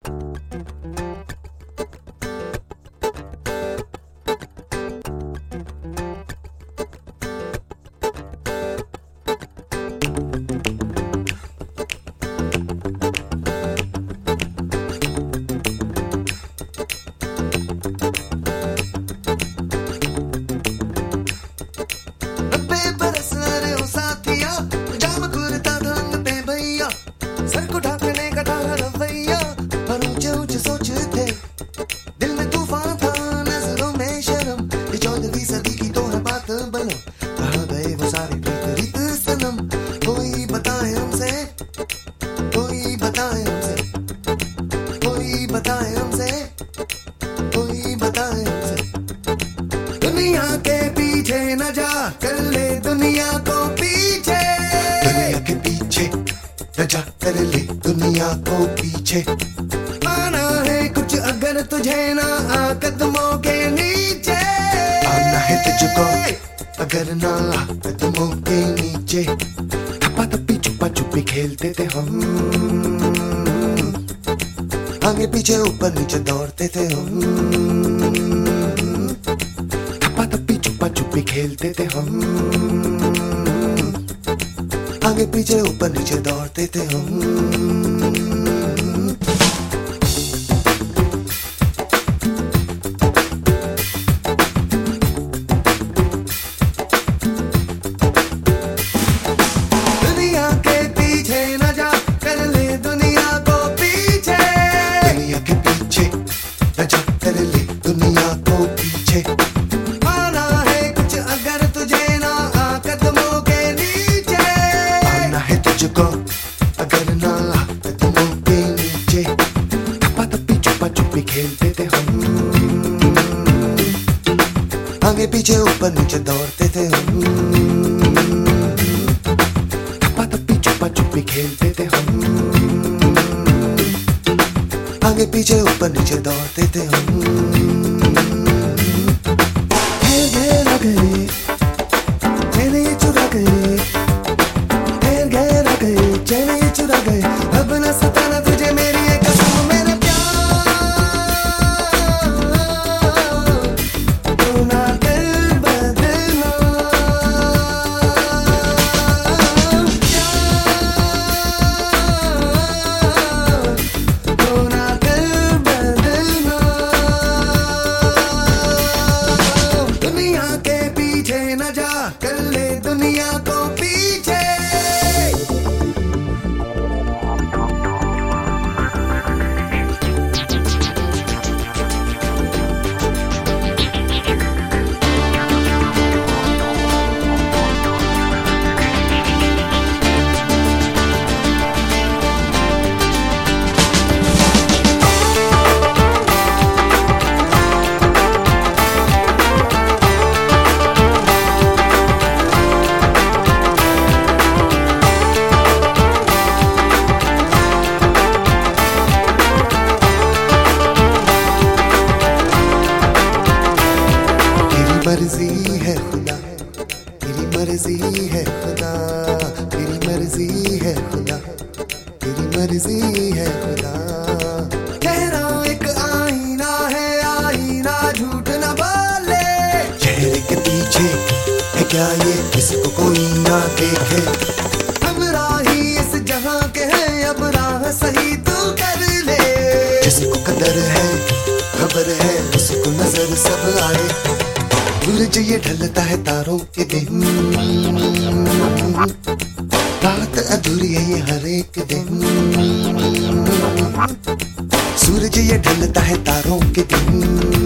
दुनिया के पीछे न जा, कर ले दुनिया को पीछे। दुनिया के पीछे न जा, कर ले दुनिया को पीछे। आना है कुछ अगर तुझे ना आ कदमों के नीचे। आना है तुझको अगर ना आ कदमों के नीचे। थप्पा थप्पी छुपा छुपी खेलते थे हम, आगे पीछे ऊपर नीचे दौड़ते थे हम। थप्पा थप्पी छुपा छुपी खेलते थे हम, आगे पीछे ऊपर नीचे दौड़ते थे हम। अगर ना कदमों के नीचे, थप्पा थप्पी छुपा छुपी खेलते थे हम, आगे पीछे ऊपर नीचे दौड़ते थे हम। थप्पा थप्पी छुपा छुपी खेलते थे हम, आगे पीछे ऊपर नीचे दौड़ते थे हम। घेर घेर आ गए, चैन ये चुरा गए, घेर घेर आ गए, चैन ये चुरा गए। अब न सताना तुझे मेरी एक कसम, मेरा प्यार तू ना कर बदलना। प्यार तू ना कर बदलना। दुनिया के पीछे न जा, कर ले दुनिया को पीछे। मर्जी है खुदा, तेरी मर्जी है खुदा, तेरी मर्जी है खुदा, तेरी मर्जी है खुदा। चेहरा एक आईना है, आईना झूठ न बोले। चेहरे के पीछे है क्या ये, किसको कोई ना देखे। हम राही इस जहां के हैं, अब राह सही तू कर ले। जिसको कदर है खबर है, उसको नजर सब आए। सूरज ये ढलता है तारों के दिन, रात अधूरी है ये हर एक दिन। सूरज ये ढलता है तारों के दिन,